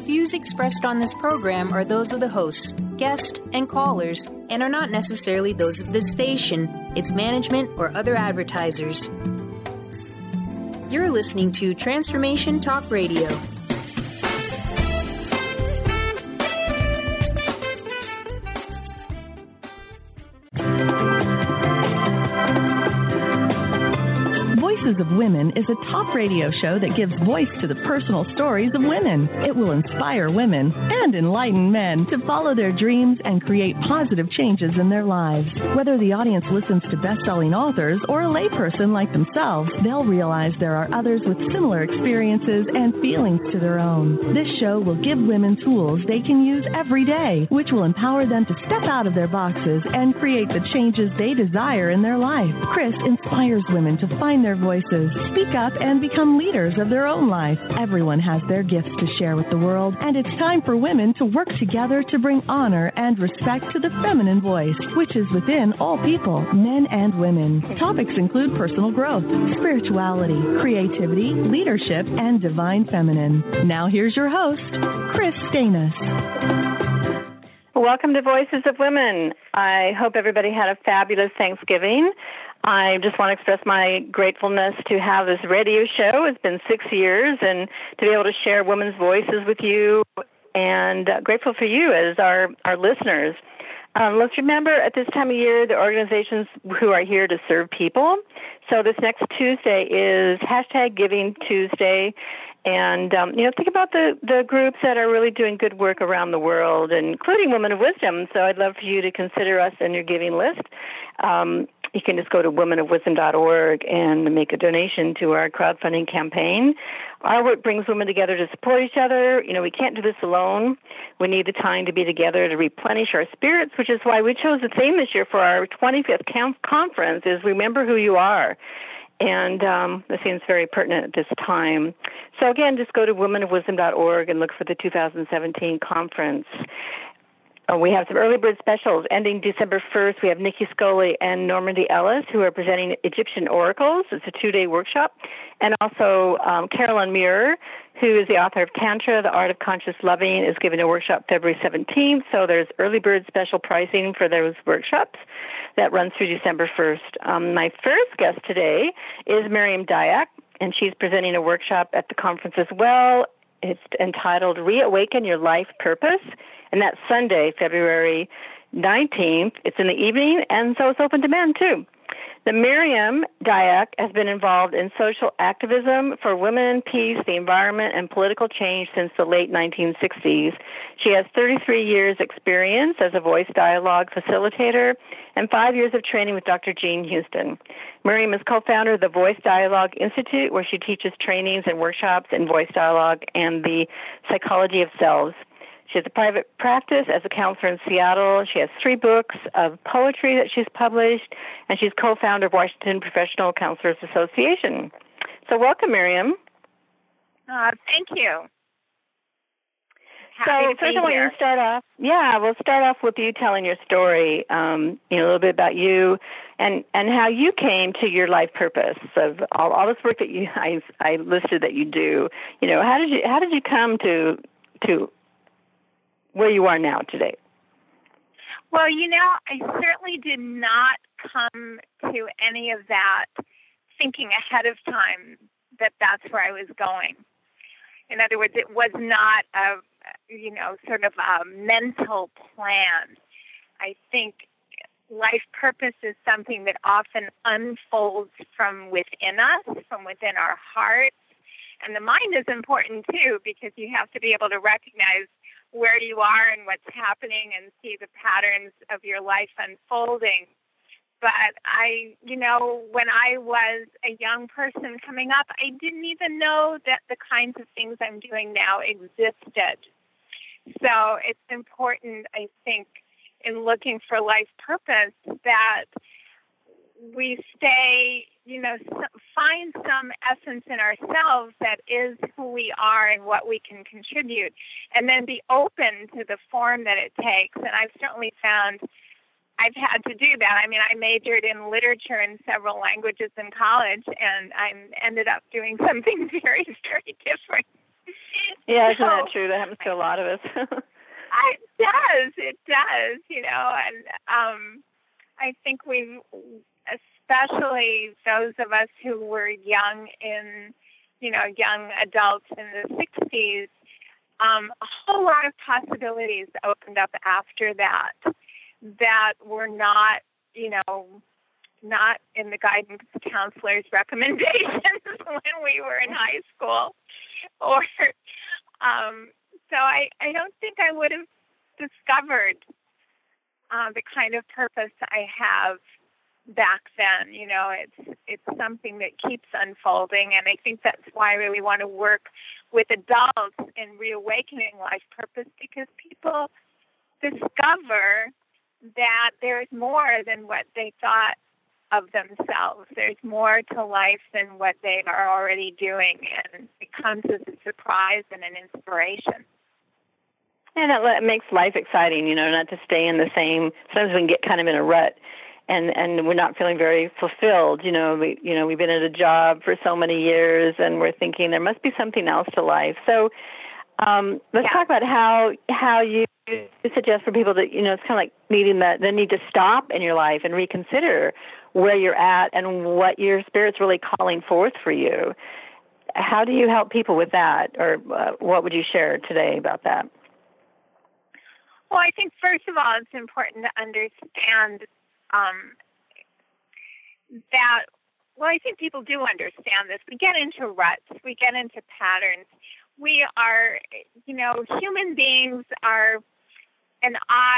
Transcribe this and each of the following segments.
Views expressed on this program are those of the hosts, guests, and callers, and are not necessarily those of this station, its management, or other advertisers. You're listening to Transformation Talk Radio. Voices of Women is a talk radio show that gives voice to the personal stories of women. It will inspire women and enlighten men to follow their dreams and create positive changes in their lives. Whether the audience listens to best-selling authors or a layperson like themselves, they'll realize there are others with similar experiences and feelings to their own. This show will give women tools they can use every day, which will empower them to step out of their boxes and create the changes they desire in their life. Chris inspires women to find their voices, speak up, and become leaders of their own life. Everyone has their gifts to share with the world, and it's time for women to work together to bring honor and respect to the feminine voice, which is within all people, men and women. Topics include personal growth, spirituality, creativity, leadership, and divine feminine. Now here's your host, Chris Stanis. Welcome to Voices of Women. I hope everybody had a fabulous Thanksgiving. I just want to express my gratefulness to have this radio show. It's been 6 years, and to be able to share women's voices with you, and grateful for you as our listeners. Let's remember at this time of year the organizations who are here to serve people. So this next Tuesday is #Giving Tuesday. And, think about the groups that are really doing good work around the world, including Women of Wisdom. So I'd love for you to consider us in your giving list. You can just go to womenofwisdom.org and make a donation to our crowdfunding campaign. Our work brings women together to support each other. We can't do this alone. We need the time to be together to replenish our spirits, which is why we chose the theme this year for our 25th conference is Remember Who You Are. And this seems very pertinent at this time. So again, just go to womenofwisdom.org and look for the 2017 conference. We have some early bird specials ending December 1st. We have Nikki Scully and Normandy Ellis, who are presenting Egyptian Oracles. It's a 2-day workshop. And also Carolyn Muir, who is the author of Tantra, The Art of Conscious Loving, is giving a workshop February 17th. So there's early bird special pricing for those workshops that runs through December 1st. My first guest today is Miriam Dayak, and she's presenting a workshop at the conference as well. It's entitled Reawaken Your Life Purpose, and that's Sunday, February 19th. It's in the evening, and so it's open to men, too. The Miriam Dayak has been involved in social activism for women, peace, the environment, and political change since the late 1960s. She has 33 years' experience as a voice dialogue facilitator and 5 years of training with Dr. Jean Houston. Miriam is co-founder of the Voice Dialogue Institute, where she teaches trainings and workshops in voice dialogue and the psychology of selves. She has a private practice as a counselor in Seattle. She has 3 books of poetry that she's published, and she's co-founder of Washington Professional Counselors Association. So welcome, Miriam. Thank you. So first I want you to start off. Yeah, we'll start off with you telling your story, a little bit about you and how you came to your life purpose of all this work that I listed that you do. How did you come to where you are now today? Well, I certainly did not come to any of that thinking ahead of time that that's where I was going. In other words, it was not a sort of a mental plan. I think life purpose is something that often unfolds from within us, from within our hearts. And the mind is important, too, because you have to be able to recognize where you are and what's happening and see the patterns of your life unfolding. But when I was a young person coming up, I didn't even know that the kinds of things I'm doing now existed. So it's important, I think, in looking for life purpose that we stay, find some essence in ourselves that is who we are and what we can contribute, and then be open to the form that it takes. And I've certainly found I've had to do that. I mean, I majored in literature in several languages in college, and I ended up doing something very, very different. Yeah, isn't that true? That happens to a lot of us. It does, and I think we've, especially those of us who were young adults in the 60s, a whole lot of possibilities opened up after that were not, not in the guidance counselor's recommendations when we were in high school. Or, so I don't think I would have discovered the kind of purpose I have back then. It's something that keeps unfolding, and I think that's why I really want to work with adults in reawakening life purpose, because people discover that there's more than what they thought of themselves. There's more to life than what they are already doing, and it comes as a surprise and an inspiration. And it makes life exciting, not to stay in the same. Sometimes we can get kind of in a rut, and we're not feeling very fulfilled. We've been at a job for so many years, and we're thinking there must be something else to life. So let's talk about how you suggest for people that, it's kind of like needing the need to stop in your life and reconsider where you're at and what your spirit's really calling forth for you. How do you help people with that, or what would you share today about that? Well, I think, first of all, it's important to understand that, I think people do understand this. We get into ruts. We get into patterns. We are, human beings are an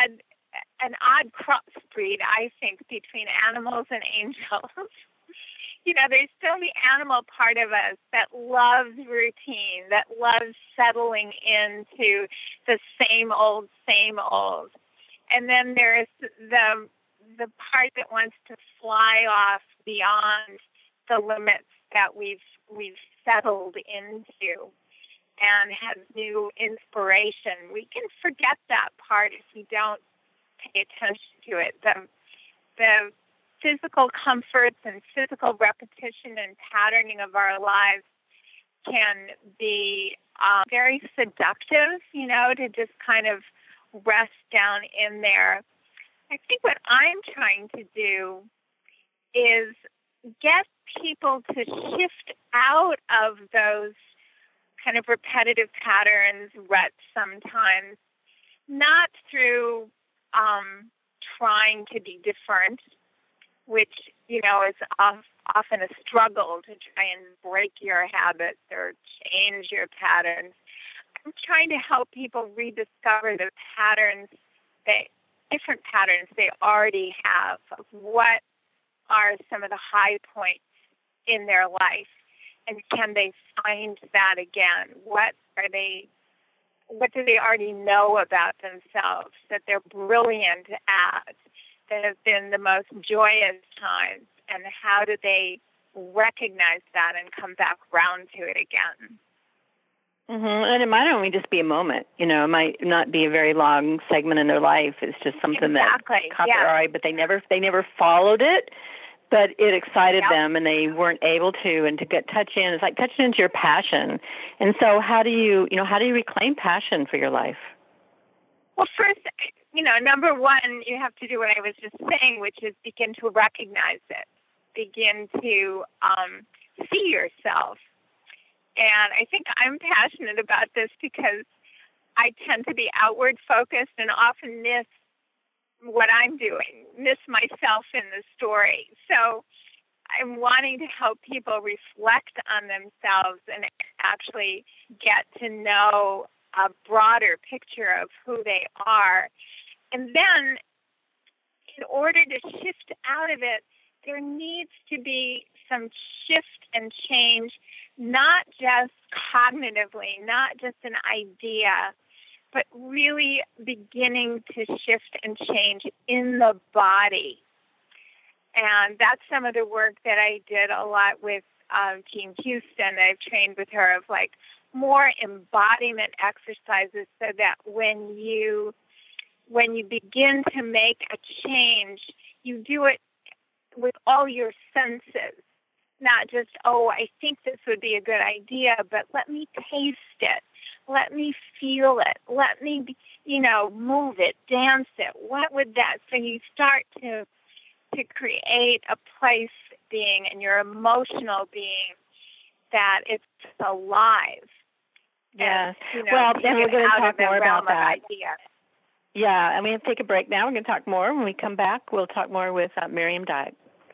odd crossbreed, I think, between animals and angels. There's still the animal part of us that loves routine, that loves settling into the same old. And then there's the part that wants to fly off beyond the limits that we've settled into and has new inspiration. We can forget that part if we don't pay attention to it. The physical comforts and physical repetition and patterning of our lives can be very seductive, to just kind of rest down in there. I think what I'm trying to do is get people to shift out of those kind of repetitive patterns, ruts sometimes, not through trying to be different, which, is often a struggle to try and break your habits or change your patterns. I'm trying to help people rediscover the different patterns they already have, of what are some of the high points in their life, and can they find that again? What do they already know about themselves that they're brilliant at, that have been the most joyous times, and how do they recognize that and come back round to it again? Mm-hmm. And it might only just be a moment, it might not be a very long segment in their life. It's just something that caught their eye, but they never followed it, but it excited them, and they weren't able to, and to get touch in. It's like touching into your passion. And so how do you reclaim passion for your life? Well, first, number one, you have to do what I was just saying, which is begin to recognize it, begin to see yourself. And I think I'm passionate about this because I tend to be outward focused and often miss what I'm doing, miss myself in the story. So I'm wanting to help people reflect on themselves and actually get to know a broader picture of who they are. And then in order to shift out of it, there needs to be some shift and change, not just cognitively, not just an idea, but really beginning to shift and change in the body. And that's some of the work that I did a lot with Jean Houston. I've trained with her of like more embodiment exercises, so that when you begin to make a change, you do it with all your senses, not just, I think this would be a good idea, but let me taste it. Let me feel it. Let me, move it, dance it. What would that? So you start to create a place being in your emotional being that it's alive. Yeah. And, well, then we're going to talk more about that. Idea. Yeah, and we have to take a break now. We're going to talk more. When we come back, we'll talk more with Miriam Dyack.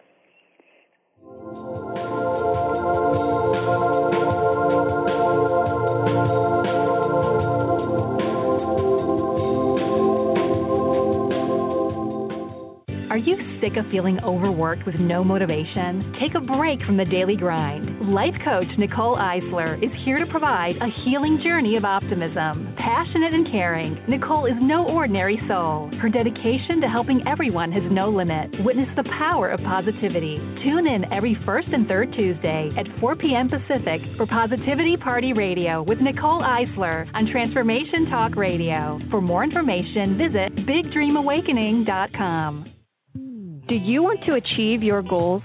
Are you sick of feeling overworked with no motivation? Take a break from the daily grind. Life coach Nicole Eisler is here to provide a healing journey of optimism. Passionate and caring, Nicole is no ordinary soul. Her dedication to helping everyone has no limit. Witness the power of positivity. Tune in every first and third Tuesday at 4 p.m. Pacific for Positivity Party Radio with Nicole Eisler on Transformation Talk Radio. For more information, visit BigDreamAwakening.com. Do you want to achieve your goals?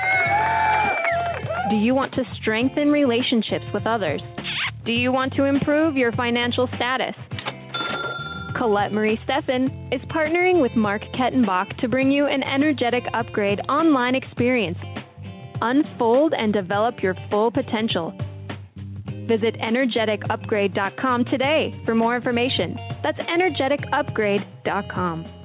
Do you want to strengthen relationships with others? Do you want to improve your financial status? Colette Marie Steffen is partnering with Mark Kettenbach to bring you an energetic upgrade online experience. Unfold and develop your full potential. Visit energeticupgrade.com today for more information. That's energeticupgrade.com.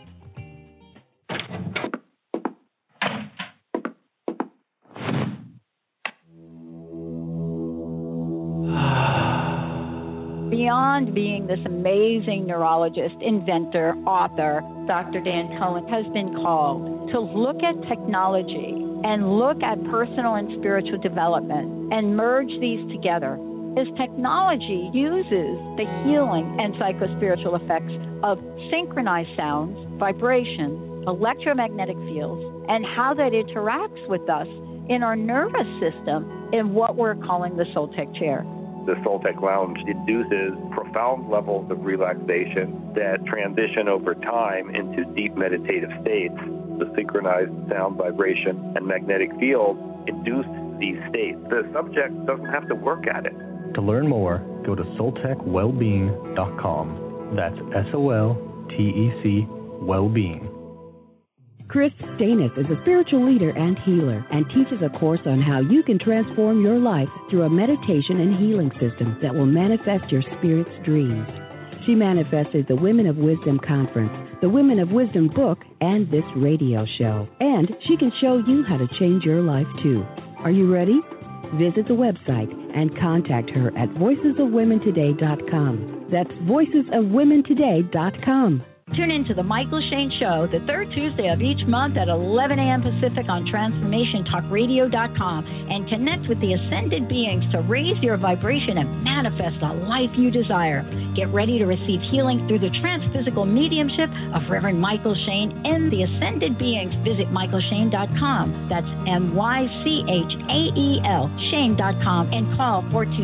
Beyond being this amazing neurologist, inventor, author, Dr. Dan Cohen has been called to look at technology and look at personal and spiritual development and merge these together. As technology uses the healing and psychospiritual effects of synchronized sounds, vibrations, electromagnetic fields, and how that interacts with us in our nervous system in what we're calling the Soltec chair. The Soltec Lounge induces profound levels of relaxation that transition over time into deep meditative states. The synchronized sound, vibration, and magnetic field induce these states. The subject doesn't have to work at it. To learn more, go to SoltecWellbeing.com. That's SOLTEC Wellbeing. Chris Stanis is a spiritual leader and healer and teaches a course on how you can transform your life through a meditation and healing system that will manifest your spirit's dreams. She manifested the Women of Wisdom Conference, the Women of Wisdom book, and this radio show. And she can show you how to change your life, too. Are you ready? Visit the website and contact her at voicesofwomentoday.com. That's voicesofwomentoday.com. Tune in to The Michael Shane Show the third Tuesday of each month at 11 a.m. Pacific on TransformationTalkRadio.com and connect with the ascended beings to raise your vibration and manifest the life you desire. Get ready to receive healing through the transphysical mediumship of Reverend Michael Shane and the ascended beings. Visit MichaelShane.com. That's MyChael, Shane.com, and call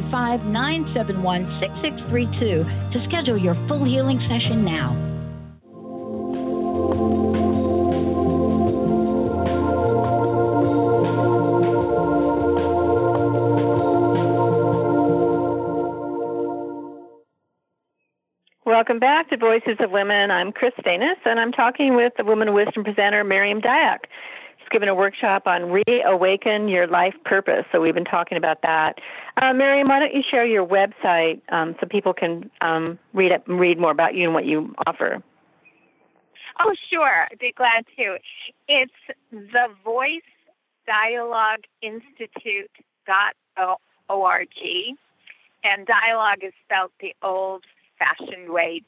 425-971-6632 to schedule your full healing session now. Welcome back to Voices of Women. I'm Chris Stanis, and I'm talking with the Woman of Wisdom presenter, Miriam Dyack. She's given a workshop on Reawaken Your Life Purpose, so we've been talking about that. Miriam, why don't you share your website so people can read more about you and what you offer? Oh, sure. I'd be glad to. It's thevoicedialogueinstitute.org, and dialogue is spelled the old-fashioned way,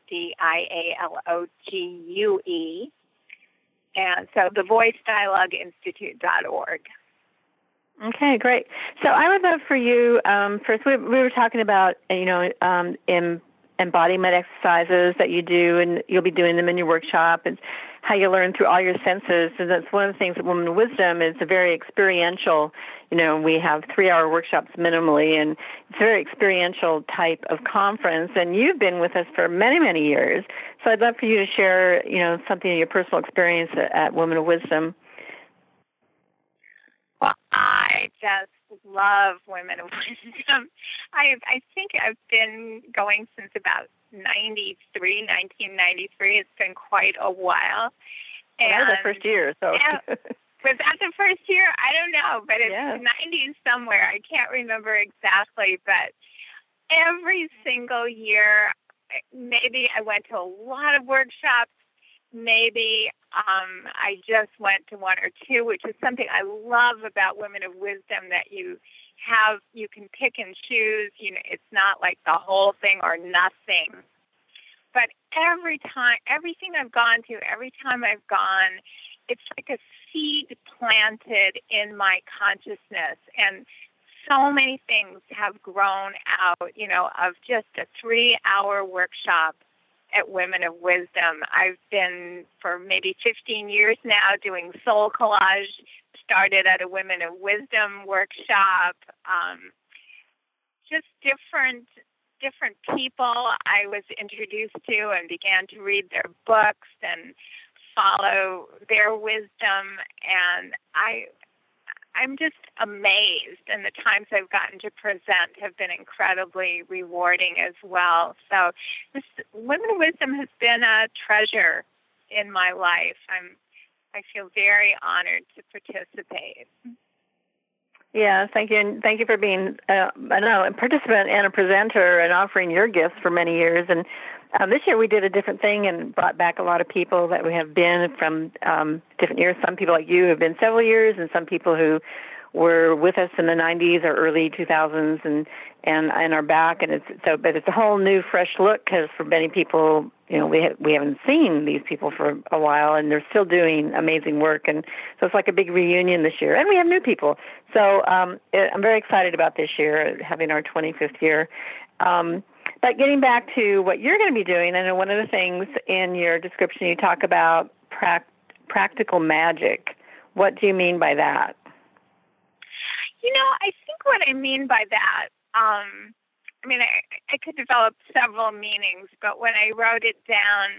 DIALOGUE. And so thevoicedialogueinstitute.org. Okay, great. So I would love for you, first we were talking about, embodiment exercises that you do, and you'll be doing them in your workshop, and how you learn through all your senses. And that's one of the things that Women of Wisdom is a very experiential, we have 3-hour workshops minimally, and it's a very experiential type of conference. And you've been with us for many, many years. So I'd love for you to share, something of your personal experience at Women of Wisdom. Well, I just love Women of Wisdom. I think I've been going since about 1993. It's been quite a while. And that was the first year, so. Was that the first year? I don't know, but it's the 90s somewhere. I can't remember exactly, but every single year, maybe I went to a lot of workshops. Maybe I just went to one or two, which is something I love about Women of Wisdom, that you can pick and choose. You know, it's not like the whole thing or nothing. But everything I've gone to, every time I've gone, it's like a seed planted in my consciousness. And so many things have grown out, you know, of just a 3-hour workshop at Women of Wisdom. I've been for maybe 15 years now doing soul collage, started at a Women of Wisdom workshop, just different people I was introduced to and began to read their books and follow their wisdom, and I'm just amazed, and the times I've gotten to present have been incredibly rewarding as well. So this Women of Wisdom has been a treasure in my life. I feel very honored to participate. Yeah, thank you. And thank you for being a participant and a presenter and offering your gifts for many years. And this year we did a different thing and brought back a lot of people that we have been from different years. Some people like you have been several years, and some people who were with us in the 90s or early 2000s and are back. And but it's a whole new, fresh look, because for many people, you know, we haven't seen these people for a while, and they're still doing amazing work. And so it's like a big reunion this year. And we have new people. So I'm very excited about this year, having our 25th year. But getting back to what you're going to be doing, I know one of the things in your description you talk about practical magic. What do you mean by that? You know, I think what I mean by that, I could develop several meanings, but when I wrote it down,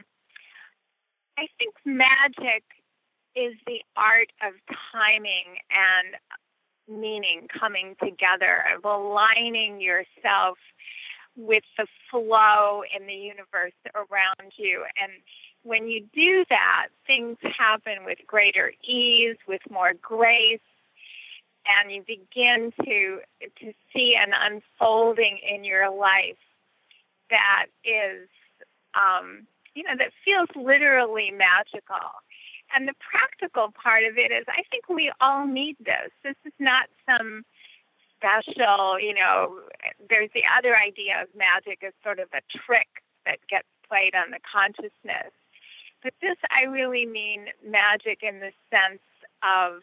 I think magic is the art of timing and meaning coming together, of aligning yourself with the flow in the universe around you. And when you do that, things happen with greater ease, with more grace, and you begin to see an unfolding in your life that is, that feels literally magical. And the practical part of it is, I think we all need this. This is not some special, there's the other idea of magic as sort of a trick that gets played on the consciousness. But this, I really mean magic in the sense of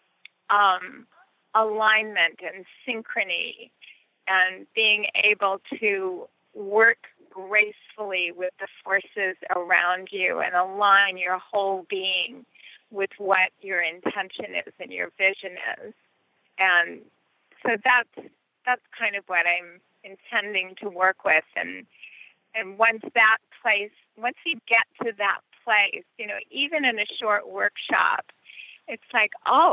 alignment and synchrony, and being able to work gracefully with the forces around you and align your whole being with what your intention is and your vision is. And so that's kind of what I'm intending to work with. And once you get to that place, even in a short workshop, it's like,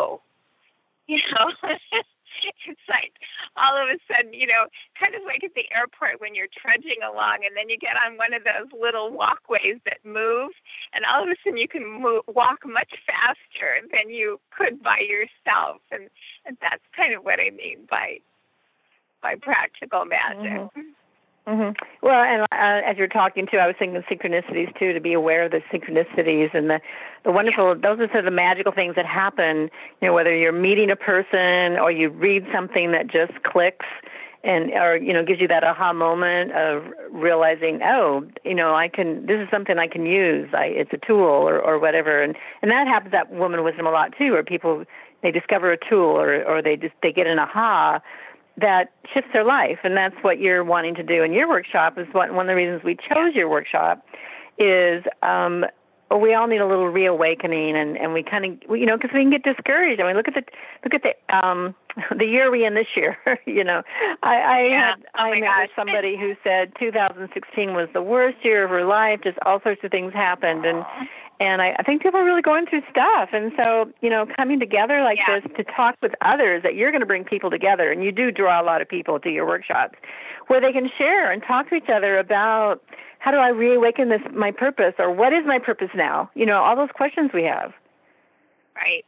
it's like all of a sudden, kind of like at the airport when you're trudging along and then you get on one of those little walkways that move, and all of a sudden you can walk much faster than you could by yourself. And that's kind of what I mean by practical magic. Mm-hmm. Mm-hmm. Well, and as you're talking too, I was thinking of synchronicities too, to be aware of the synchronicities and the wonderful, those are sort of the magical things that happen, whether you're meeting a person or you read something that just clicks or gives you that aha moment of realizing, this is something I can use. It's a tool or whatever. And that happens at Women of Wisdom a lot too, where people, they discover a tool or they get an aha that shifts their life, and that's what you're wanting to do in your workshop. Is one of the reasons we chose your workshop is we all need a little reawakening, and we kind of because we can get discouraged. I mean, look at the year we in this year. I met with somebody who said 2016 was the worst year of her life. Just all sorts of things happened, And I think people are really going through stuff. And so, coming together like this to talk with others, that you're going to bring people together, and you do draw a lot of people to your workshops, where they can share and talk to each other about, how do I reawaken my purpose, or what is my purpose now? All those questions we have. Right.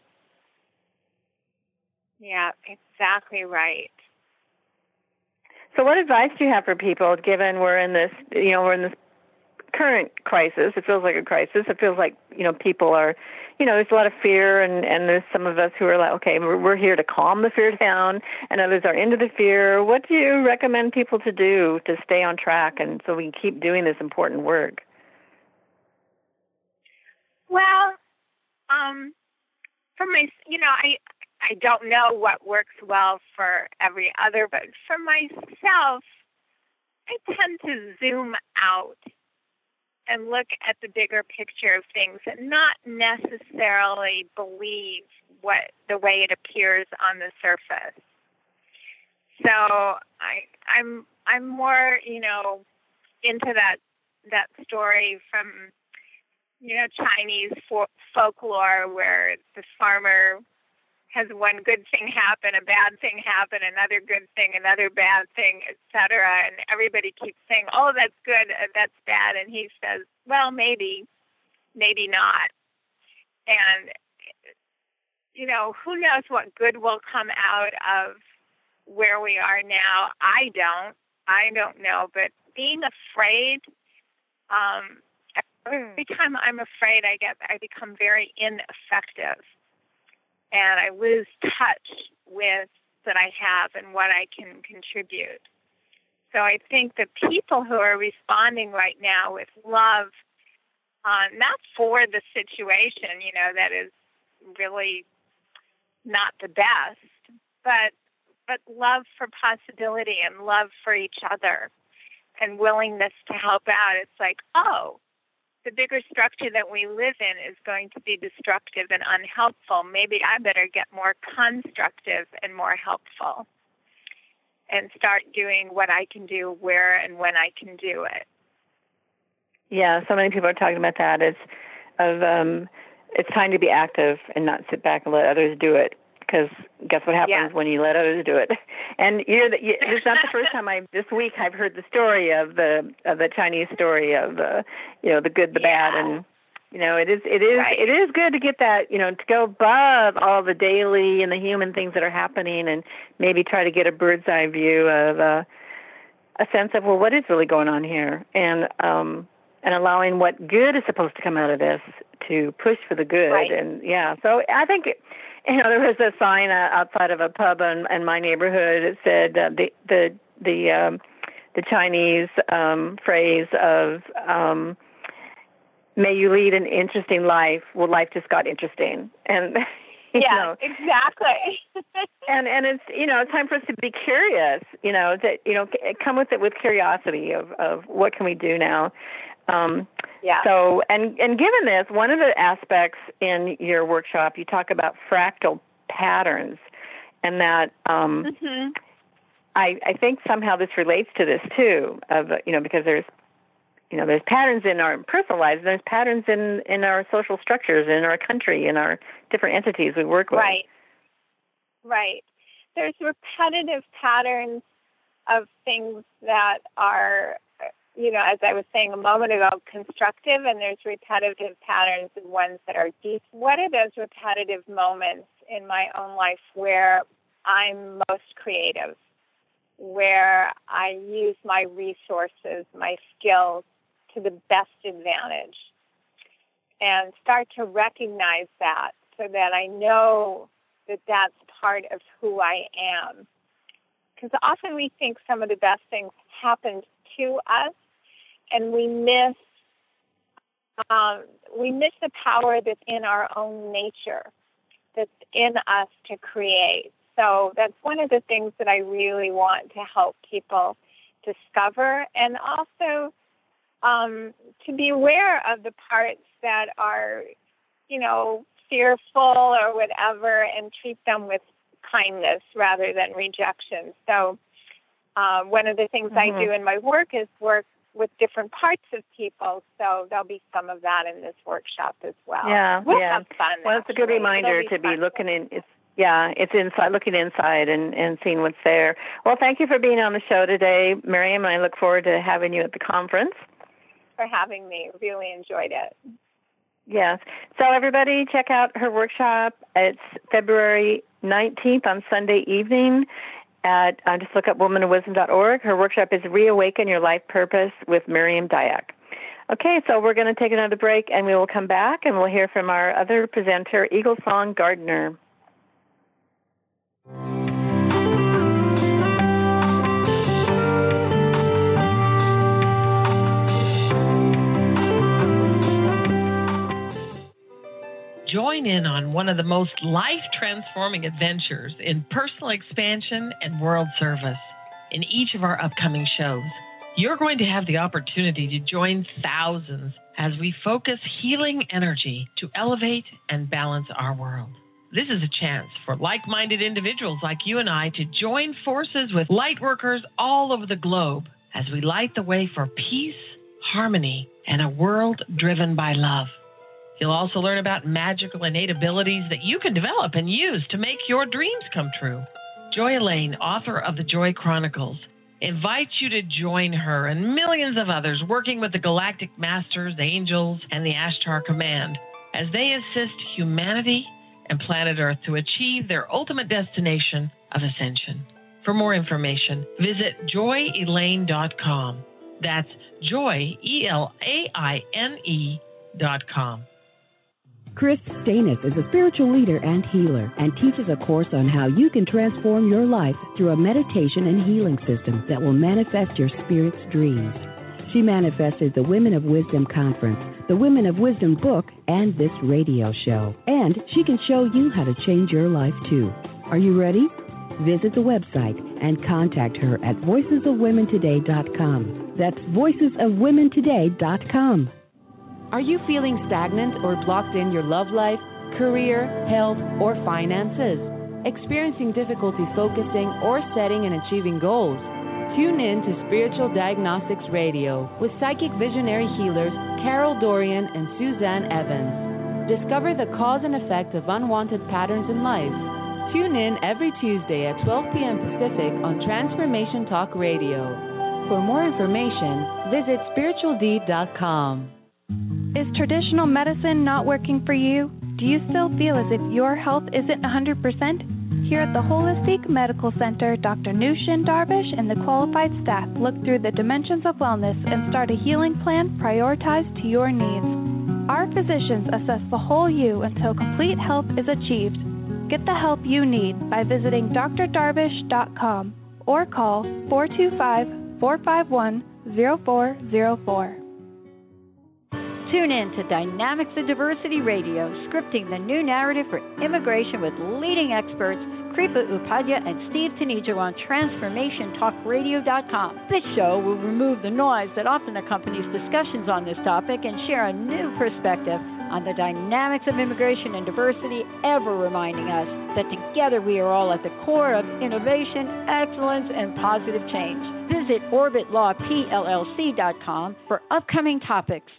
Yeah, exactly right. So what advice do you have for people, given we're in this current crisis? It feels like a crisis. It feels like, people are, there's a lot of fear, and there's some of us who are like, okay, we're here to calm the fear down, and others are into the fear. What do you recommend people to do to stay on track, and so we can keep doing this important work? Well, for my, I don't know what works well for every other, but for myself, I tend to zoom out and look at the bigger picture of things and not necessarily believe the way it appears on the surface. So I'm more, into that story from, Chinese folklore, where the farmer has one good thing happen, a bad thing happen, another good thing, another bad thing, etc. And everybody keeps saying, oh, that's good, that's bad. And he says, well, maybe not. And, who knows what good will come out of where we are now. I don't know. But being afraid, every time I'm afraid, I become very ineffective. And I lose touch with that I have and what I can contribute. So I think the people who are responding right now with love, not for the situation, that is really not the best, but love for possibility and love for each other and willingness to help out. It's like, oh, the bigger structure that we live in is going to be destructive and unhelpful. Maybe I better get more constructive and more helpful and start doing what I can do where and when I can do it. Yeah, so many people are talking about that. It's time to be active and not sit back and let others do it. Because guess what happens when you let others do it? And it's not the first time this week I've heard the story of the Chinese story of the good, the bad, and it is good to get that, to go above all the daily and the human things that are happening, and maybe try to get a bird's eye view of a sense of, well, what is really going on here, and allowing what good is supposed to come out of this to push for the good, and so I think. There was a sign outside of a pub in my neighborhood. It said the Chinese phrase of "May you lead an interesting life." Well, life just got interesting, and exactly. and it's it's time for us to be curious. Come with it with curiosity of what can we do now. So, and given this, one of the aspects in your workshop, you talk about fractal patterns, and that I think somehow this relates to this too, because there's patterns in our personal lives, and there's patterns in our social structures, in our country, in our different entities we work with. Right. There's repetitive patterns of things that are, as I was saying a moment ago, constructive, and there's repetitive patterns and ones that are deep. What are those repetitive moments in my own life where I'm most creative, where I use my resources, my skills to the best advantage, and start to recognize that so that I know that that's part of who I am? Because often we think some of the best things happen to us, and we miss the power that's in our own nature, that's in us to create. So that's one of the things that I really want to help people discover, and also to be aware of the parts that are, fearful or whatever, and treat them with kindness rather than rejection. So one of the things I do in my work is work with different parts of people. So there'll be some of that in this workshop as well. Yeah, we'll have fun. Well, it's a good reminder to be looking in. It's inside, looking inside and seeing what's there. Well, thank you for being on the show today, Miriam, and I look forward to having you at the conference. For having me. Really enjoyed it. Yes. So everybody check out her workshop. It's February 19th on Sunday evening at, just look up womanofwisdom.org. Her workshop is Reawaken Your Life Purpose with Miriam Dyack. Okay, so we're going to take another break, and we will come back, and we'll hear from our other presenter, Eagle Song Gardner. Join in on one of the most life-transforming adventures in personal expansion and world service. In each of our upcoming shows, you're going to have the opportunity to join thousands as we focus healing energy to elevate and balance our world. This is a chance for like-minded individuals like you and I to join forces with light workers all over the globe as we light the way for peace, harmony, and a world driven by love. You'll also learn about magical innate abilities that you can develop and use to make your dreams come true. Joy Elaine, author of the Joy Chronicles, invites you to join her and millions of others working with the Galactic Masters, the Angels, and the Ashtar Command as they assist humanity and planet Earth to achieve their ultimate destination of ascension. For more information, visit joyelaine.com. That's joy, ELAINE.com. Chris Stanis is a spiritual leader and healer and teaches a course on how you can transform your life through a meditation and healing system that will manifest your spirit's dreams. She manifested the Women of Wisdom Conference, the Women of Wisdom book, and this radio show. And she can show you how to change your life too. Are you ready? Visit the website and contact her at voicesofwomentoday.com. That's voicesofwomentoday.com. Are you feeling stagnant or blocked in your love life, career, health, or finances? Experiencing difficulty focusing or setting and achieving goals? Tune in to Spiritual Diagnostics Radio with psychic visionary healers Carol Dorian and Suzanne Evans. Discover the cause and effect of unwanted patterns in life. Tune in every Tuesday at 12 p.m. Pacific on Transformation Talk Radio. For more information, visit spiritualdeed.com. Is traditional medicine not working for you? Do you still feel as if your health isn't 100%? Here at the Holistic Medical Center, Dr. Nushin Darvish and the qualified staff look through the dimensions of wellness and start a healing plan prioritized to your needs. Our physicians assess the whole you until complete health is achieved. Get the help you need by visiting drdarvish.com or call 425-451-0404. Tune in to Dynamics of Diversity Radio, scripting the new narrative for immigration with leading experts Kripa Upadhyaya and Steve Tanijo on TransformationTalkRadio.com. This show will remove the noise that often accompanies discussions on this topic and share a new perspective on the dynamics of immigration and diversity, ever reminding us that together we are all at the core of innovation, excellence, and positive change. Visit OrbitLawPLLC.com for upcoming topics.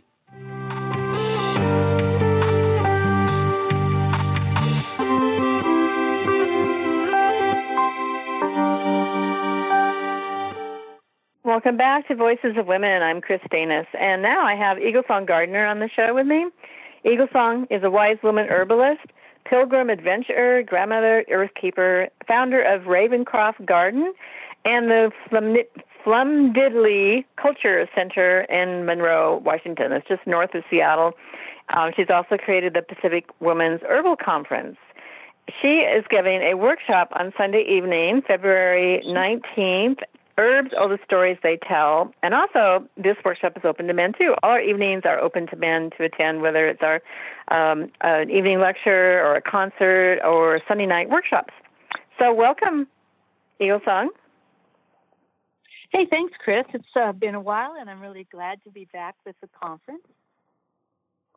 Welcome back to Voices of Women. I'm Chris Stanis, and now I have Eagle Song Gardner on the show with me. Eagle Song is a wise woman herbalist, pilgrim adventurer, grandmother, earthkeeper, founder of Ravencroft Garden and the Flumdiddly Culture Center in Monroe, Washington. It's just north of Seattle. She's also created the Pacific Women's Herbal Conference. She is giving a workshop on Sunday evening, February 19th, Herbs, All the Stories They Tell. And also, this workshop is open to men, too. All our evenings are open to men to attend, whether it's our an evening lecture or a concert or Sunday night workshops. So welcome, Eagle Song. Hey, thanks, Chris. It's been a while, and I'm really glad to be back with the conference.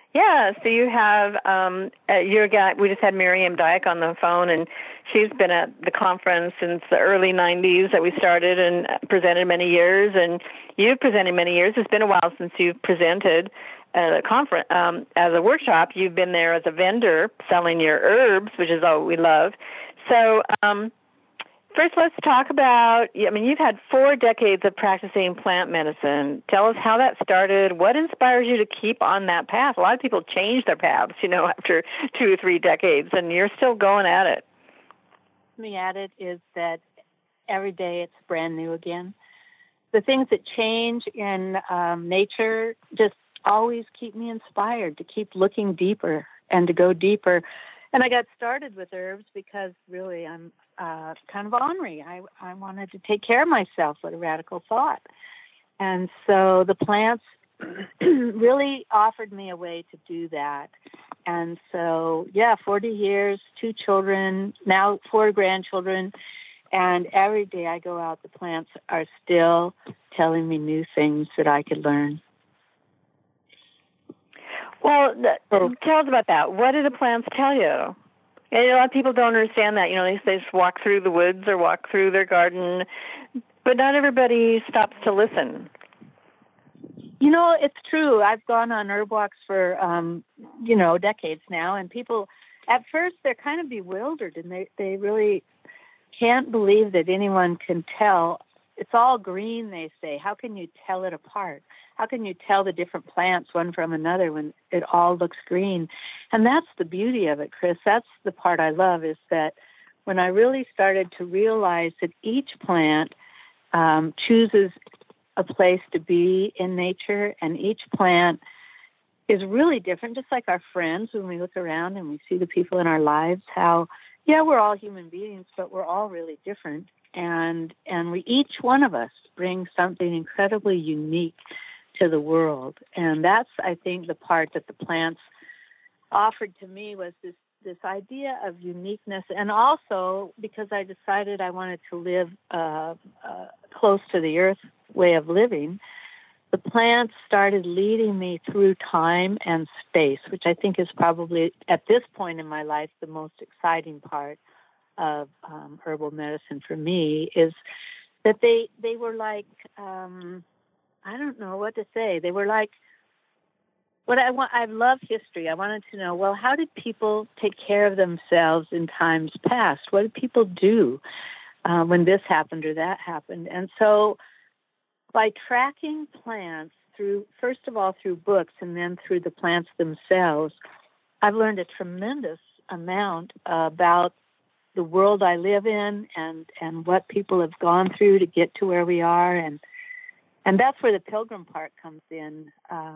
Yeah, so you have your guy. We just had Miriam Dyke on the phone, and she's been at the conference since the early '90s that we started and presented many years. And you've presented many years. It's been a while since you've presented at a conference as a workshop. You've been there as a vendor selling your herbs, which is all we love. So first, let's talk about, I mean, you've had 4 decades of practicing plant medicine. Tell us how that started. What inspires you to keep on that path? A lot of people change their paths, after 2 or 3 decades, and you're still going at it. Me at it is that every day it's brand new again. The things that change in nature just always keep me inspired to keep looking deeper and to go deeper. And I got started with herbs because really I'm kind of ornery. I wanted to take care of myself. What a radical thought. And so the plants really offered me a way to do that. And so, 40 years, 2 children, now 4 grandchildren. And every day I go out, the plants are still telling me new things that I could learn. Well, tell us about that. What do the plants tell you? And a lot of people don't understand that. They just walk through the woods or walk through their garden, but not everybody stops to listen. It's true. I've gone on herb walks for, decades now, and people, at first, they're kind of bewildered, and they really can't believe that anyone can tell. It's all green, they say. How can you tell it apart? How can you tell the different plants one from another when it all looks green? And that's the beauty of it, Chris. That's the part I love, is that when I really started to realize that each plant chooses a place to be in nature, and each plant is really different, just like our friends when we look around and we see the people in our lives, how, we're all human beings, but we're all really different. And each one of us brings something incredibly unique to the world. And that's, I think, the part that the plants offered to me was this idea of uniqueness. And also, because I decided I wanted to live close to the earth way of living, the plants started leading me through time and space, which I think is probably, at this point in my life, the most exciting part of herbal medicine for me, is that they were like, I don't know what to say. They were like, I love history. I wanted to know, well, how did people take care of themselves in times past? What did people do when this happened or that happened? And so by tracking plants first of all through books and then through the plants themselves, I've learned a tremendous amount about the world I live in and what people have gone through to get to where we are. And that's where the pilgrim part comes in.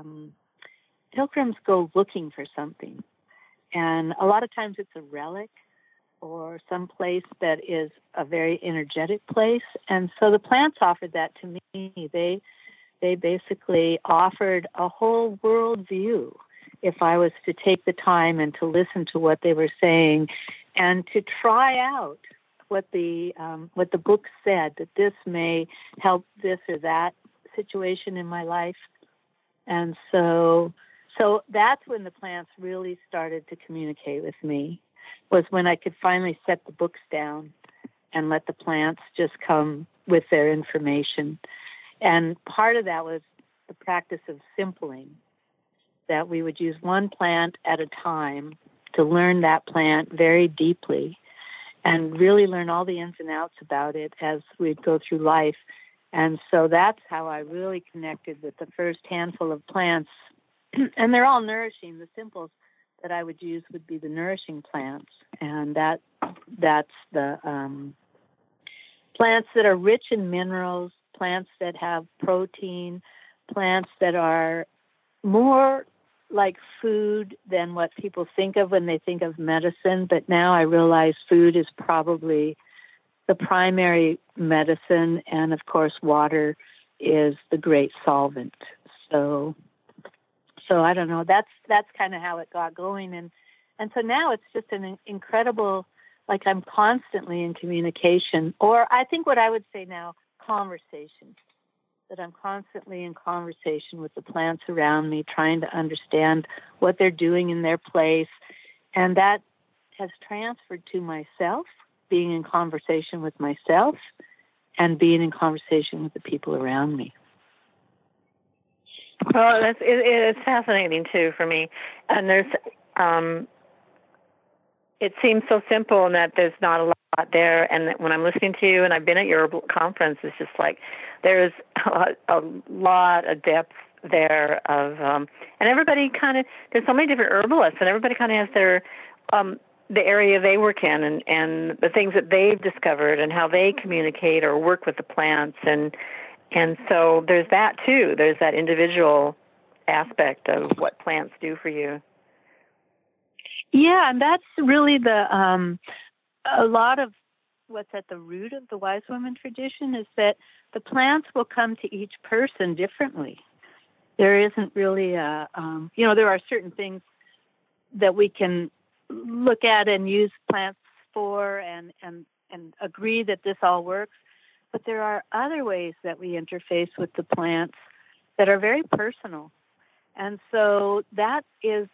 Pilgrims go looking for something. And a lot of times it's a relic or some place that is a very energetic place. And so the plants offered that to me. They basically offered a whole world view if I was to take the time and to listen to what they were saying and to try out what the book said, that this may help this or that situation in my life. And so that's when the plants really started to communicate with me, was when I could finally set the books down and let the plants just come with their information. And part of that was the practice of simpling, that we would use one plant at a time to learn that plant very deeply and really learn all the ins and outs about it as we'd go through life. And so that's how I really connected with the first handful of plants. And they're all nourishing. The simples that I would use would be the nourishing plants. And that's the plants that are rich in minerals, plants that have protein, plants that are more like food than what people think of when they think of medicine. But now I realize food is probably the primary medicine, and of course water is the great solvent. So I don't know, that's kind of how it got going. And so now it's just an incredible, like I'm constantly in communication, or I think what I would say now, conversation. that I'm constantly in conversation with the plants around me, trying to understand what they're doing in their place. And that has transferred to myself, being in conversation with myself and being in conversation with the people around me. Well, it's fascinating too for me, and there's it seems so simple in that there's not a lot there. And when I'm listening to you, and I've been at your conference, it's just like there's a lot of depth there of, and everybody kind of, there's so many different herbalists, and everybody kind of has their the area they work in, and the things that they've discovered and how they communicate or work with the plants, and so there's that too. There's that individual aspect of what plants do for you. Yeah, and that's really a lot of what's at the root of the Wise Woman tradition is that the plants will come to each person differently. There isn't really there are certain things that we can look at and use plants for and agree that this all works. But there are other ways that we interface with the plants that are very personal. And so that is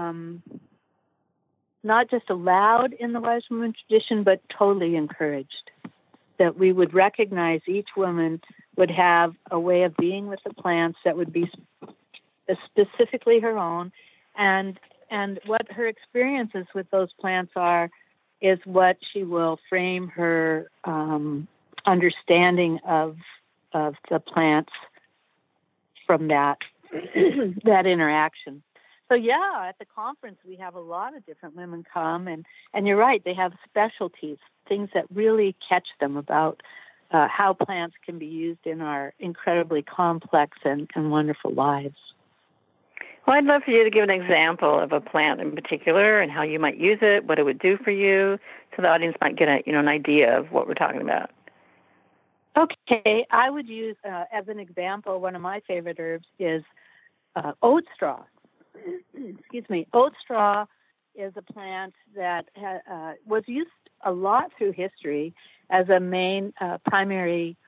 not just allowed in the Wise Woman tradition, but totally encouraged. That we would recognize each woman would have a way of being with the plants that would be specifically her own, and what her experiences with those plants are is what she will frame her understanding of the plants from that that interaction. So yeah, at the conference we have a lot of different women come, and you're right, they have specialties, things that really catch them about how plants can be used in our incredibly complex and wonderful lives. Well, I'd love for you to give an example of a plant in particular and how you might use it, what it would do for you, so the audience might get an idea of what we're talking about. Okay, I would use, as an example, one of my favorite herbs is oat straw. Excuse me. Oat straw is a plant that was used a lot through history as a main primary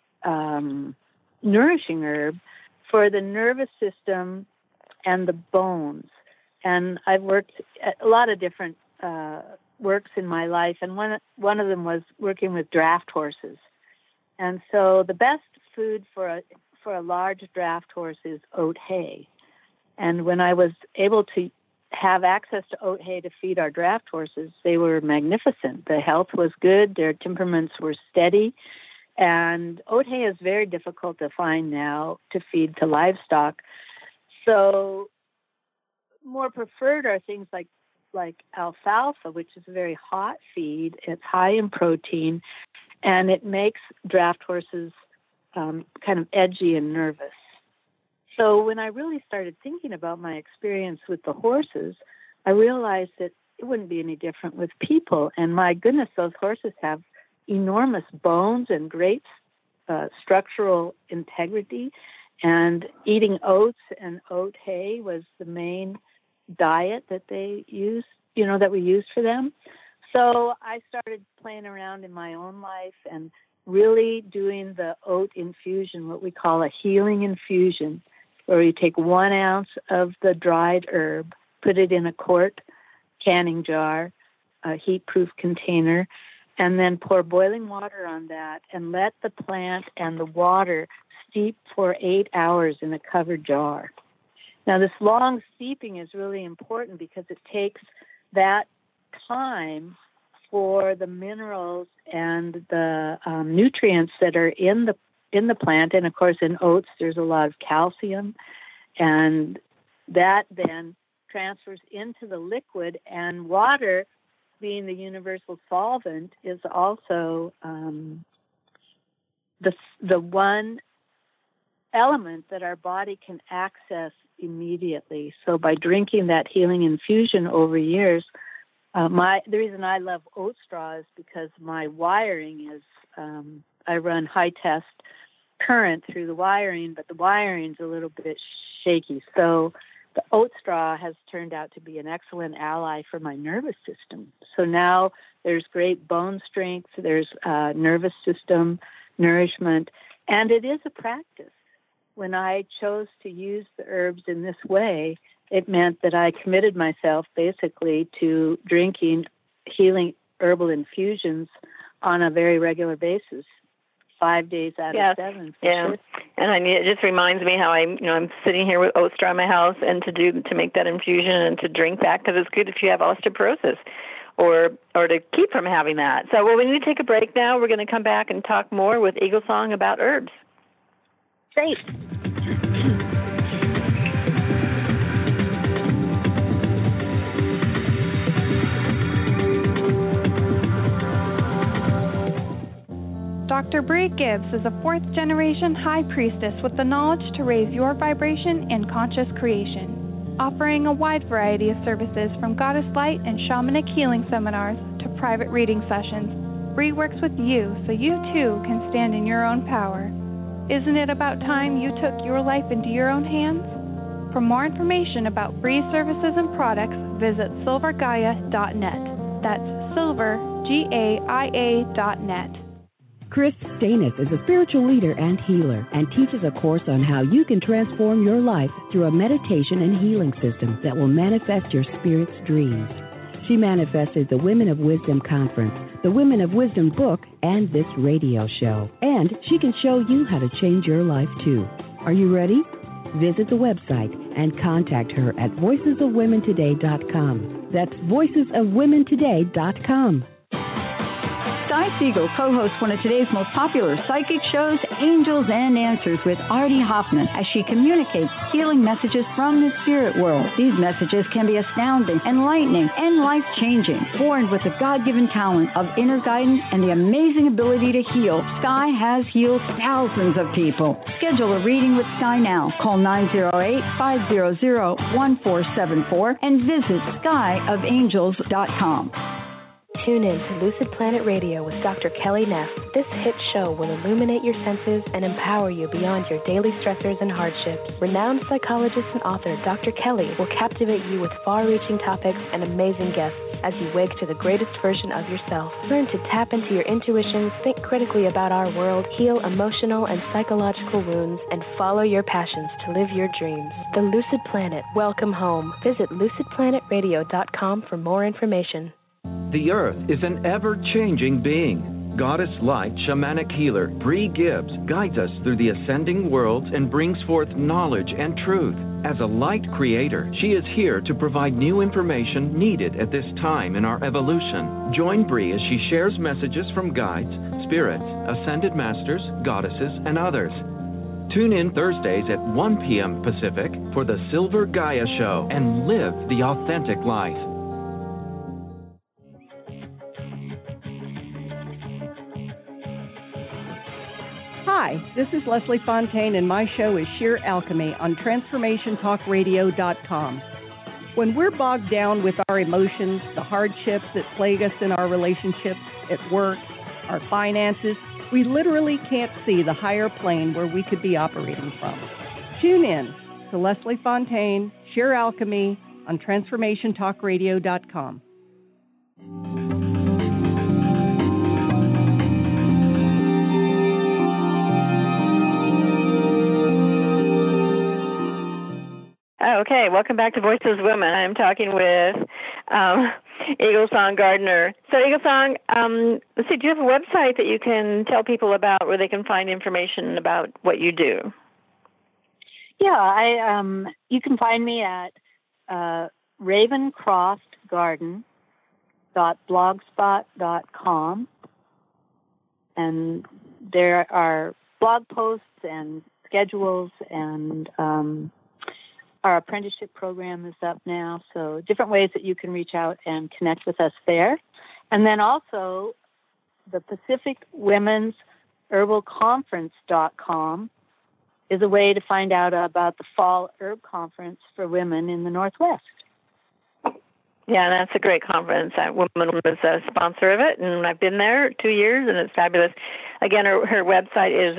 nourishing herb for the nervous system and the bones. And I've worked at a lot of different works in my life, and one of them was working with draft horses. And so the best food for a large draft horse is oat hay. And when I was able to have access to oat hay to feed our draft horses, they were magnificent. The health was good. Their temperaments were steady. And oat hay is very difficult to find now to feed to livestock. So more preferred are things like alfalfa, which is a very hot feed. It's high in protein, and it makes draft horses kind of edgy and nervous. So when I really started thinking about my experience with the horses, I realized that it wouldn't be any different with people. And my goodness, those horses have enormous bones and great structural integrity. And eating oats and oat hay was the main diet that they used, that we used for them. So I started playing around in my own life and really doing the oat infusion, what we call a healing infusion, where you take 1 ounce of the dried herb, put it in a quart canning jar, a heat-proof container, and then pour boiling water on that and let the plant and the water steep for 8 hours in a covered jar. Now, this long steeping is really important because it takes that time for the minerals and the nutrients that are in the plant. And of course, in oats, there's a lot of calcium, and that then transfers into the liquid. And water, being the universal solvent, is also the one element that our body can access immediately. So by drinking that healing infusion over years, the reason I love oat straw is because my wiring is, I run high test current through the wiring, but the wiring's a little bit shaky. So the oat straw has turned out to be an excellent ally for my nervous system. So now there's great bone strength, there's nervous system nourishment, and it is a practice. when I chose to use the herbs in this way, it meant that I committed myself basically to drinking healing herbal infusions on a very regular basis, 5 days out of 7. Sure. And it just reminds me how I'm sitting here with oat straw in my house, and to make that infusion and to drink that, because it's good if you have osteoporosis or to keep from having that. So we need to take a break now. We're going to come back and talk more with Eagle Song about herbs. Great. Dr. Bree Gibbs is a fourth-generation high priestess with the knowledge to raise your vibration in conscious creation, offering a wide variety of services from goddess light and shamanic healing seminars to private reading sessions. Bree works with you so you too can stand in your own power. Isn't it about time you took your life into your own hands? For more information about Bree's services and products, visit silvergaia.net. That's silver, GAIA.net. Chris Stanis is a spiritual leader and healer and teaches a course on how you can transform your life through a meditation and healing system that will manifest your spirit's dreams. She manifested the Women of Wisdom Conference, the Women of Wisdom book, and this radio show. And she can show you how to change your life, too. Are you ready? Visit the website and contact her at voicesofwomentoday.com. That's voicesofwomentoday.com. Sky Siegel co-hosts one of today's most popular psychic shows, Angels and Answers, with Artie Hoffman, as she communicates healing messages from the spirit world. These messages can be astounding, enlightening, and life-changing. Born with the God-given talent of inner guidance and the amazing ability to heal, Sky has healed thousands of people. Schedule a reading with Sky now. Call 908-500-1474 and visit skyofangels.com. Tune in to Lucid Planet Radio with Dr. Kelly Neff. This hit show will illuminate your senses and empower you beyond your daily stressors and hardships. Renowned psychologist and author Dr. Kelly will captivate you with far-reaching topics and amazing guests as you wake to the greatest version of yourself. Learn to tap into your intuitions, think critically about our world, heal emotional and psychological wounds, and follow your passions to live your dreams. The Lucid Planet. Welcome home. Visit lucidplanetradio.com for more information. The Earth is an ever-changing being. Goddess Light Shamanic Healer Bree Gibbs guides us through the ascending worlds and brings forth knowledge and truth. As a light creator, she is here to provide new information needed at this time in our evolution. Join Bree as she shares messages from guides, spirits, ascended masters, goddesses, and others. Tune in Thursdays at 1 p.m. Pacific for the Silver Gaia Show and live the authentic life. Hi, this is Leslie Fontaine, and my show is Sheer Alchemy on TransformationTalkRadio.com. When we're bogged down with our emotions, the hardships that plague us in our relationships, at work, our finances, we literally can't see the higher plane where we could be operating from. Tune in to Leslie Fontaine, Sheer Alchemy on TransformationTalkRadio.com. Okay, welcome back to Voices of Women. I'm talking with Eagle Song Gardner. So, Eagle Song, let's see, do you have a website that you can tell people about where they can find information about what you do? Yeah, you can find me at ravencroftgarden.blogspot.com, and there are blog posts and schedules, and our apprenticeship program is up now, so different ways that you can reach out and connect with us there. And then also the Pacific Women's Herbal Conference.com is a way to find out about the Fall Herb Conference for women in the Northwest. Yeah, that's a great conference. Woman was a sponsor of it, and I've been there 2 years, and it's fabulous. Again, her website is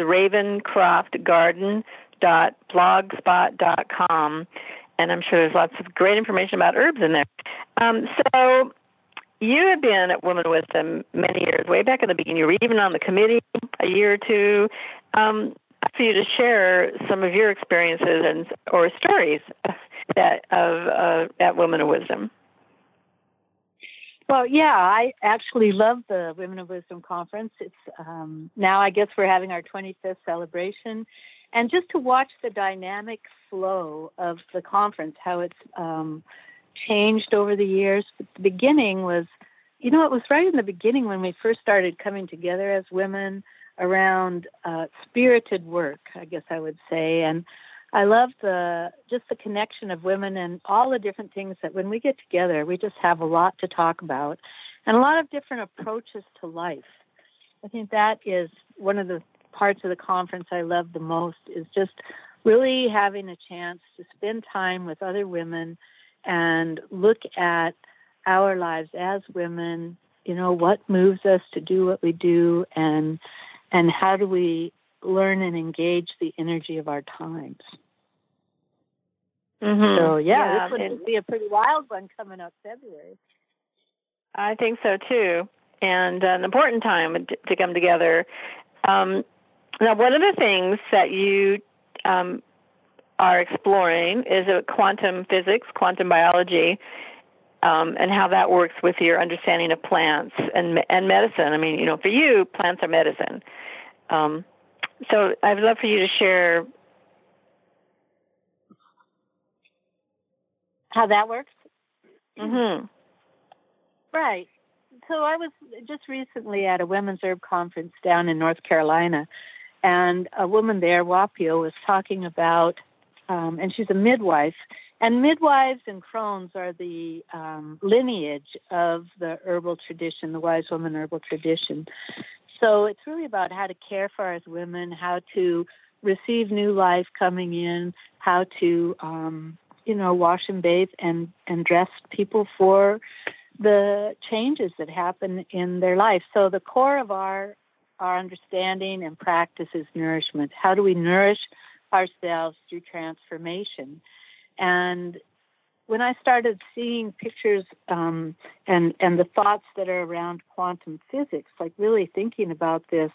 ravencroftgarden.blogspot.com, and I'm sure there's lots of great information about herbs in there. So you have been at Women Wisdom many years, way back in the beginning. You were even on the committee a year or two. for you to share some of your experiences or stories at Women of Wisdom. Well, yeah, I actually love the Women of Wisdom conference. It's now I guess we're having our 25th celebration, and just to watch the dynamic flow of the conference, how it's changed over the years. But the beginning was, it was right in the beginning when we first started coming together as women around spirited work, I guess I would say. And I love the connection of women and all the different things that when we get together, we just have a lot to talk about and a lot of different approaches to life. I think that is one of the parts of the conference I love the most, is just really having a chance to spend time with other women and look at our lives as women, what moves us to do what we do, and how do we learn and engage the energy of our times. Mm-hmm. So, this would be a pretty wild one coming up February. I think so, too. And an important time to come together. Now, one of the things that you are exploring is quantum physics, quantum biology, and how that works with your understanding of plants and medicine. I mean, for you, plants are medicine. So I'd love for you to share how that works. Mm-hmm. Right. So I was just recently at a women's herb conference down in North Carolina, and a woman there, Wapio, was talking about, and she's a midwife, and midwives and crones are the lineage of the herbal tradition, the wise woman herbal tradition. So it's really about how to care for us women, how to receive new life coming in, how to, wash and bathe and dress people for the changes that happen in their life. So the core of our understanding and practice is nourishment. How do we nourish ourselves through transformation? And when I started seeing pictures and the thoughts that are around quantum physics, like really thinking about this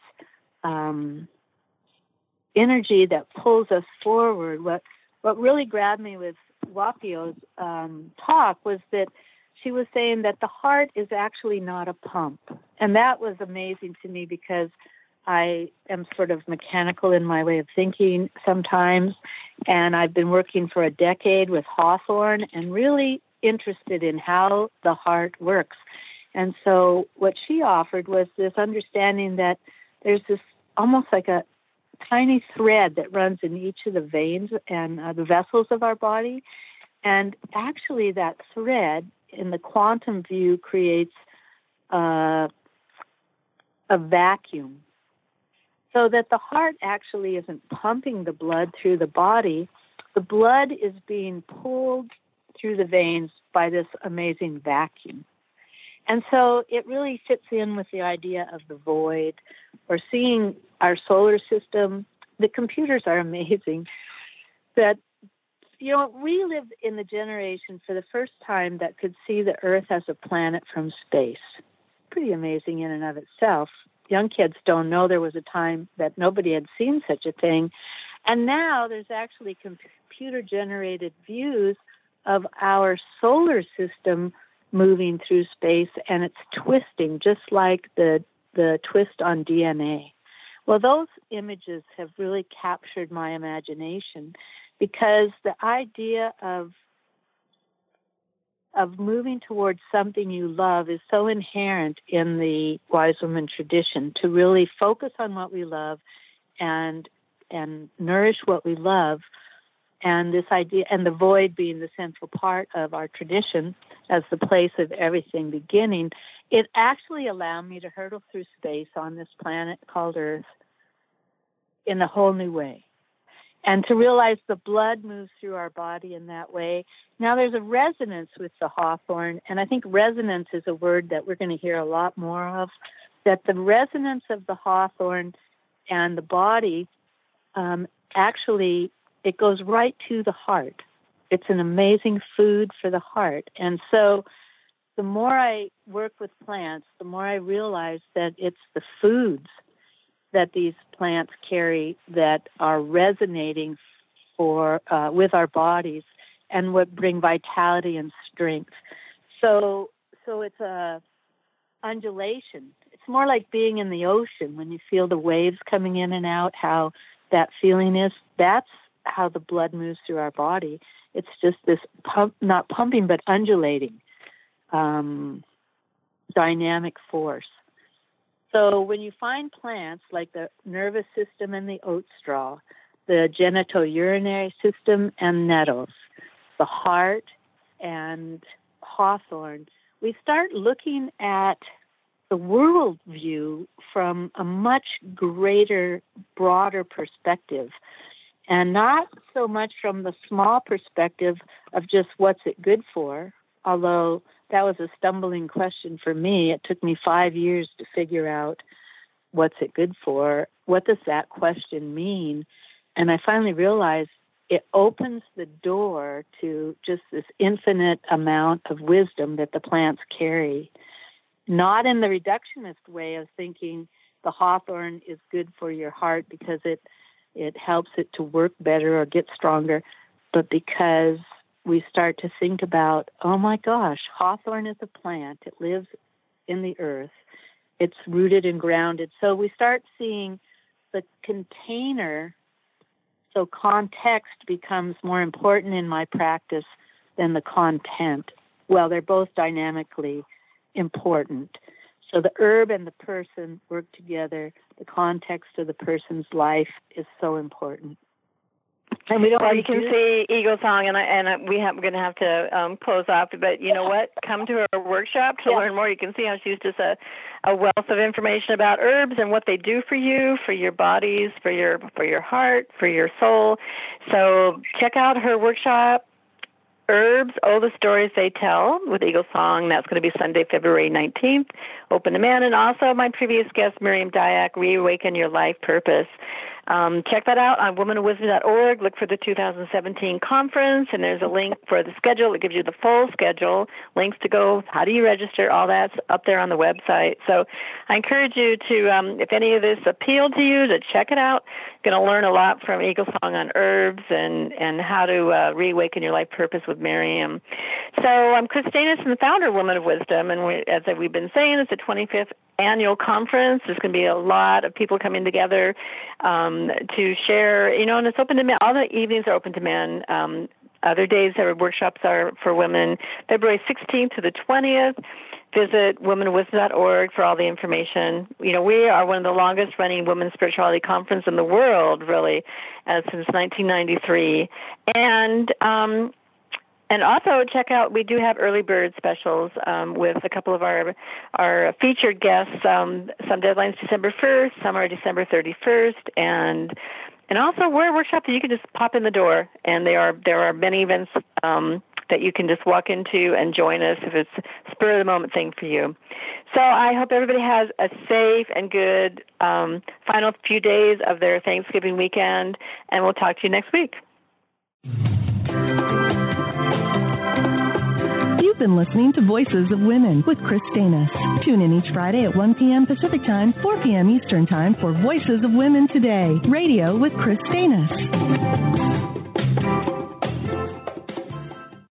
energy that pulls us forward, what really grabbed me with Wapio's talk was that she was saying that the heart is actually not a pump. And that was amazing to me because I am sort of mechanical in my way of thinking sometimes, and I've been working for a decade with Hawthorne and really interested in how the heart works. And so what she offered was this understanding that there's this almost like a tiny thread that runs in each of the veins and the vessels of our body. And actually that thread in the quantum view creates a vacuum, so that the heart actually isn't pumping the blood through the body. The blood is being pulled through the veins by this amazing vacuum. And so it really fits in with the idea of the void, or seeing our solar system. The computers are amazing. That, we live in the generation for the first time that could see the Earth as a planet from space. Pretty amazing in and of itself. Young kids don't know there was a time that nobody had seen such a thing. And now there's actually computer-generated views of our solar system moving through space, and it's twisting just like the twist on DNA. Well, those images have really captured my imagination, because the idea of moving towards something you love is so inherent in the wise woman tradition, to really focus on what we love and nourish what we love. And this idea, and the void being the central part of our tradition as the place of everything beginning, it actually allowed me to hurtle through space on this planet called Earth in a whole new way. And to realize the blood moves through our body in that way. Now there's a resonance with the Hawthorne, and I think resonance is a word that we're going to hear a lot more of, that the resonance of the Hawthorne and the body actually, it goes right to the heart. It's an amazing food for the heart. And so the more I work with plants, the more I realize that it's the foods that these plants carry that are resonating with our bodies and what bring vitality and strength. So it's a undulation. It's more like being in the ocean when you feel the waves coming in and out, how that feeling is. That's how the blood moves through our body. It's just this not pumping, but undulating dynamic force. So when you find plants like the nervous system and the oat straw, the genitourinary system and nettles, the heart and hawthorn, we start looking at the world view from a much greater, broader perspective, and not so much from the small perspective of just what's it good for, although that was a stumbling question for me. It took me 5 years to figure out what's it good for. What does that question mean? And I finally realized it opens the door to just this infinite amount of wisdom that the plants carry. Not in the reductionist way of thinking the hawthorn is good for your heart because it helps it to work better or get stronger, but because we start to think about, oh my gosh, hawthorn is a plant. It lives in the earth. It's rooted and grounded. So we start seeing the container. So context becomes more important in my practice than the content. Well, they're both dynamically important. So the herb and the person work together. The context of the person's life is so important. And we don't. Well, you can see Eagle Song, and we're going to have to close off. But you know what? Come to her workshop to learn more. You can see how she's just a wealth of information about herbs and what they do for you, for your bodies, for your heart, for your soul. So check out her workshop, Herbs, All the Stories They Tell, with Eagle Song. That's going to be Sunday, February 19th, open to men. And also my previous guest, Miriam Dyack, Reawaken Your Life Purpose. Check that out on womanofwisdom.org. Look for the 2017 conference, and there's a link for the schedule. It gives you the full schedule, links to go, how do you register, all that's up there on the website. So I encourage you to, if any of this appealed to you, to check it out. You're going to learn a lot from Eagle Song on herbs and how to reawaken your life purpose with Miriam. So I'm Chris Stanis, the founder of Woman of Wisdom, and as we've been saying, it's the 25th annual conference. There's going to be a lot of people coming together to share, and it's open to men. All the evenings are open to men. Other days, our workshops are for women. February 16th to the 20th. Visit womanofwisdom.org for all the information. We are one of the longest running women's spirituality conference in the world, really, since 1993. And also check out, we do have early bird specials with a couple of our featured guests. Some deadlines December 1st, some are December 31st, and also we're a workshop that you can just pop in the door, and there are many events that you can just walk into and join us if it's a spur-of-the-moment thing for you. So I hope everybody has a safe and good final few days of their Thanksgiving weekend, and we'll talk to you next week. You've been listening to Voices of Women with Chris Stanis. Tune in each Friday at 1 p.m. Pacific Time, 4 p.m. Eastern Time for Voices of Women Today, radio with Chris Stanis.